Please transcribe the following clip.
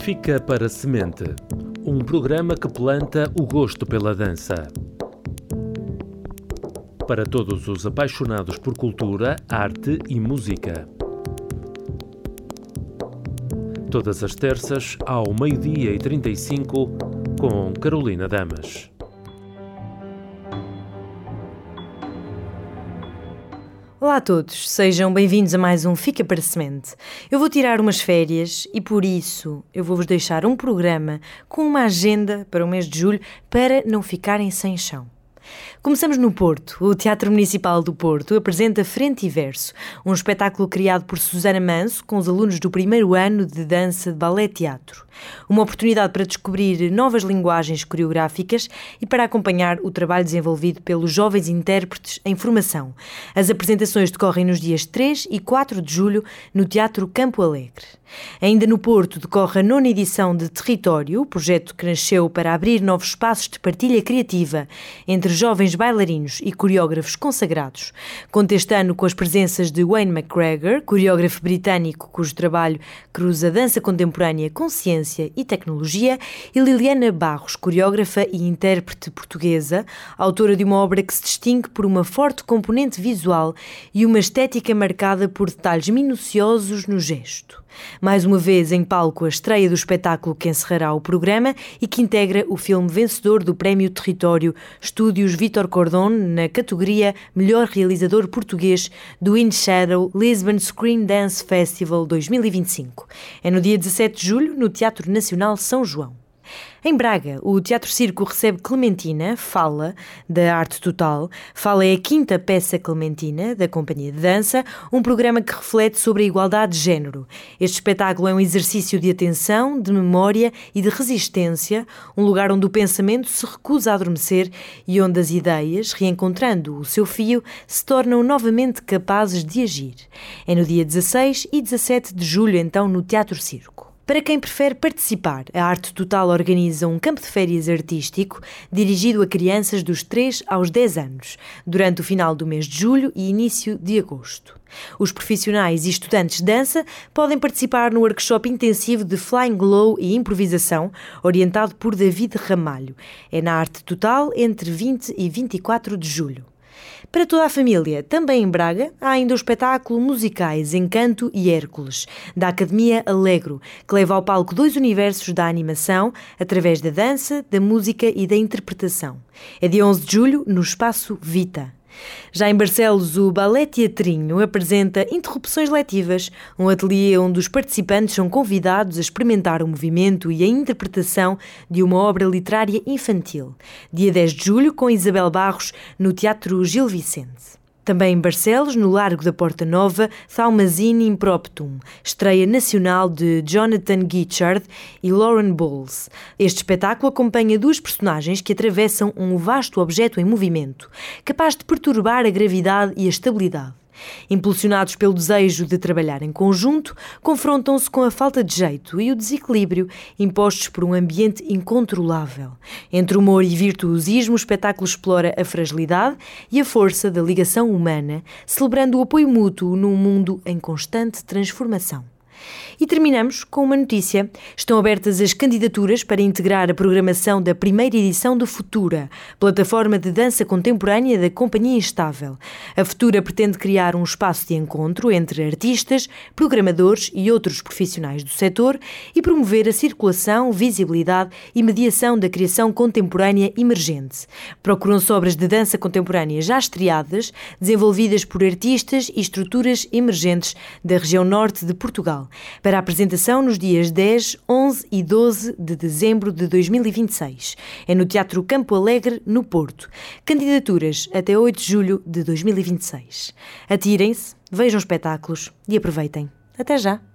Fica para Semente, um programa que planta o gosto pela dança. Para todos os apaixonados por cultura, arte e música. Todas as terças, ao 12h35, com Carolina Damas. Olá a todos, sejam bem-vindos a mais um Fica para Semente. Eu vou tirar umas férias e por isso eu vou-vos deixar um programa com uma agenda para o mês de julho para não ficarem sem chão. Começamos no Porto. O Teatro Municipal do Porto apresenta Frente e Verso, um espetáculo criado por Susana Manso com os alunos do primeiro ano de dança de balé-teatro. Uma oportunidade para descobrir novas linguagens coreográficas e para acompanhar o trabalho desenvolvido pelos jovens intérpretes em formação. As apresentações decorrem nos dias 3 e 4 de julho no Teatro Campo Alegre. Ainda no Porto decorre a 9ª edição de Território, projeto que nasceu para abrir novos espaços de partilha criativa entre jovens bailarinos e coreógrafos consagrados. Conta este ano com as presenças de Wayne McGregor, coreógrafo britânico cujo trabalho cruza dança contemporânea com ciência e tecnologia, e Liliana Barros, coreógrafa e intérprete portuguesa, autora de uma obra que se distingue por uma forte componente visual e uma estética marcada por detalhes minuciosos no gesto. Mais uma vez em palco a estreia do espetáculo que encerrará o programa e que integra o filme vencedor do Prémio Território Estúdios Vítor Cordon na categoria Melhor Realizador Português do In Shadow Lisbon Screen Dance Festival 2025. É no dia 17 de julho no Teatro Nacional São João. Em Braga, o Teatro Circo recebe Clementina, Fala, da Arte Total. Fala é a 5ª peça Clementina, da Companhia de Dança, um programa que reflete sobre a igualdade de género. Este espetáculo é um exercício de atenção, de memória e de resistência, um lugar onde o pensamento se recusa a adormecer e onde as ideias, reencontrando o seu fio, se tornam novamente capazes de agir. É no dia 16 e 17 de julho, então, no Teatro Circo. Para quem prefere participar, a Arte Total organiza um campo de férias artístico dirigido a crianças dos 3 aos 10 anos, durante o final do mês de julho e início de agosto. Os profissionais e estudantes de dança podem participar no workshop intensivo de Flying Glow e improvisação, orientado por David Ramalho. É na Arte Total entre 20 e 24 de julho. Para toda a família, também em Braga, há ainda o espetáculo musicais Encanto e Hércules, da Academia Alegro, que leva ao palco 2 universos da animação, através da dança, da música e da interpretação. É dia 11 de julho, no Espaço Vita. Já em Barcelos, o Balé Teatrinho apresenta Interrupções Letivas, um ateliê onde os participantes são convidados a experimentar o movimento e a interpretação de uma obra literária infantil. Dia 10 de julho, com Isabel Barros, no Teatro Gil Vicente. Também em Barcelos, no Largo da Porta Nova, Thaumasin Impromptum, estreia nacional de Jonathan Guichard e Lauren Bowles. Este espetáculo acompanha 2 personagens que atravessam um vasto objeto em movimento, capaz de perturbar a gravidade e a estabilidade. Impulsionados pelo desejo de trabalhar em conjunto, confrontam-se com a falta de jeito e o desequilíbrio impostos por um ambiente incontrolável. Entre humor e virtuosismo, o espetáculo explora a fragilidade e a força da ligação humana, celebrando o apoio mútuo num mundo em constante transformação. E terminamos com uma notícia. Estão abertas as candidaturas para integrar a programação da primeira edição do Futura, plataforma de dança contemporânea da Companhia Estável. A Futura pretende criar um espaço de encontro entre artistas, programadores e outros profissionais do setor e promover a circulação, visibilidade e mediação da criação contemporânea emergente. Procuram-se obras de dança contemporânea já estreadas, desenvolvidas por artistas e estruturas emergentes da região norte de Portugal, para a apresentação nos dias 10, 11 e 12 de dezembro de 2026. É no Teatro Campo Alegre, no Porto. Candidaturas até 8 de julho de 2026. Atirem-se, vejam espetáculos e aproveitem. Até já!